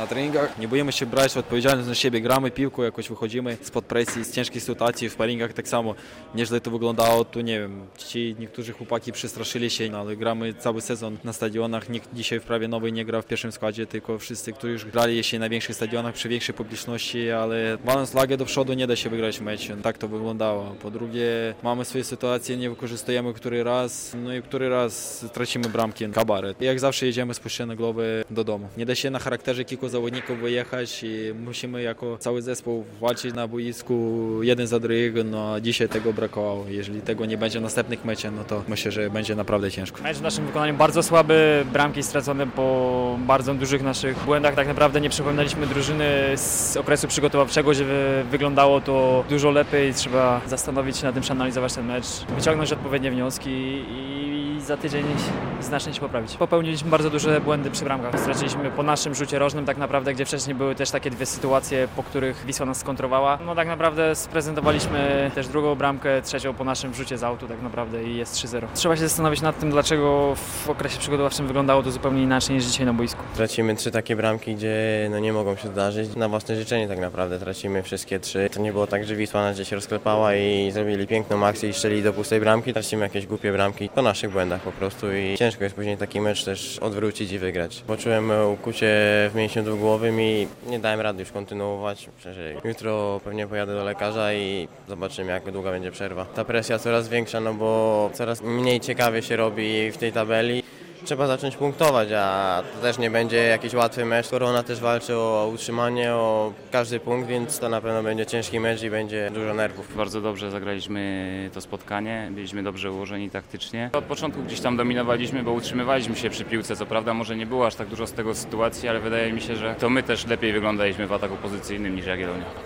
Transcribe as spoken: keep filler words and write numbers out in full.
na treningach. Nie boimy się brać odpowiedzialność na siebie, gramy piłką, jakoś wychodzimy spod presji, z ciężkiej sytuacji. W sparingach tak samo nieźle to wyglądało. Tu nie wiem, ci niektórzy chłopaki przestraszyli się, no, ale gramy cały sezon na stadionach. Nikt dzisiaj w prawie nowy nie gra w pierwszym składzie, tylko wszyscy, którzy już grali jeszcze na większych stadionach, przy większej publiczności, ale mając flagę do przodu nie da się wygrać mecz. Tak to wyglądało. Po drugie, mamy swoje sytuacje, nie wykorzystujemy który raz, no i który raz tracimy bramki. Kabaret. Jak zawsze jedziemy spuszczone głowy do domu. Nie da się na charakterze kilku zawodników wyjechać i musimy jako cały zespół walczyć na boisku jeden za drugiego, no dzisiaj tego brakowało. Jeżeli tego nie będzie w następnych meczach, no to myślę, że będzie naprawdę ciężko. Mecz w naszym wykonaniu bardzo słaby, bramki stracone po bardzo dużych naszych błędach. Tak naprawdę nie przypominaliśmy drużyny z okresu przygotowawczego, żeby wyglądało to dużo lepiej. Trzeba zastanowić się nad tym, przeanalizować ten mecz, wyciągnąć odpowiednie wnioski i za tydzień znacznie się poprawić. Popełniliśmy bardzo duże błędy przy bramkach. Straciliśmy po naszym rzucie rożnym tak naprawdę, gdzie wcześniej były też takie dwie sytuacje, po których Wisła nas skontrowała. No tak naprawdę sprezentowaliśmy też drugą bramkę, trzecią po naszym rzucie z autu tak naprawdę i jest trzy zero. Trzeba się zastanowić nad tym, dlaczego w okresie przygotowawczym wyglądało to zupełnie inaczej niż dzisiaj na boisku. Tracimy trzy takie bramki, gdzie no nie mogą się zdarzyć. Na własne życzenie tak naprawdę tracimy wszystkie trzy. To nie było tak, że Wisła nas gdzieś rozklepała i zrobili piękną akcję i strzeli do pustej bramki. Tracimy jakieś głupie bramki po naszych błędach po prostu i ciężko jest później taki mecz też odwrócić i wygrać. Poczułem ukucie w mięśniu dwugłowym i nie dałem rady już kontynuować. Myślę, że jutro pewnie pojadę do lekarza i zobaczymy, jak długa będzie przerwa. Ta presja coraz większa, no bo coraz mniej ciekawie się robi w tej tabeli. Trzeba zacząć punktować, a to też nie będzie jakiś łatwy mecz. Korona też walczy o utrzymanie, o każdy punkt, więc to na pewno będzie ciężki mecz i będzie dużo nerwów. Bardzo dobrze zagraliśmy to spotkanie, byliśmy dobrze ułożeni taktycznie. Od początku gdzieś tam dominowaliśmy, bo utrzymywaliśmy się przy piłce. Co prawda może nie było aż tak dużo z tego sytuacji, ale wydaje mi się, że to my też lepiej wyglądaliśmy w ataku pozycyjnym niż Jagiellonia.